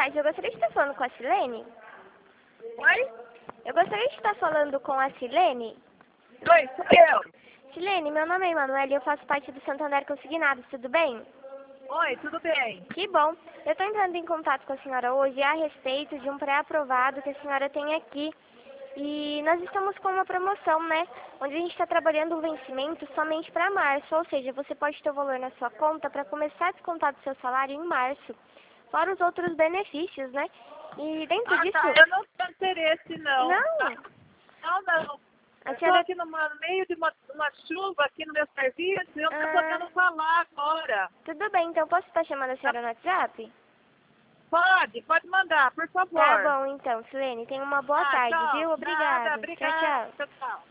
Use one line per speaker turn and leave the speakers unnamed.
tarde. Eu gostaria de estar falando com a Silene.
Oi?
Eu gostaria de estar falando com a Silene.
Oi, sou eu.
Silene, meu nome é Emanuele e eu faço parte do Santander Consignados, tudo bem?
Oi, tudo bem?
Que bom. Eu estou entrando em contato com a senhora hoje a respeito de um pré-aprovado que a senhora tem aqui. E nós estamos com uma promoção, né? Onde a gente está trabalhando o vencimento somente para março. Ou seja, você pode ter o valor na sua conta para começar a descontar do seu salário em março. Fora os outros benefícios, né? E dentro disso...
Tá, eu não tenho interesse, não.
Não?
Não.
A
Eu estou
senhora...
aqui no meio de uma chuva aqui no meu serviço e eu não estou podendo falar agora.
Tudo bem, então posso estar chamando a senhora no WhatsApp?
Pode mandar, por favor.
Tá bom, então, Silene. Tenha uma boa tarde,
Tchau.
viu? Obrigada.
Nada, obrigada.
Tchau, tchau.
Tchau.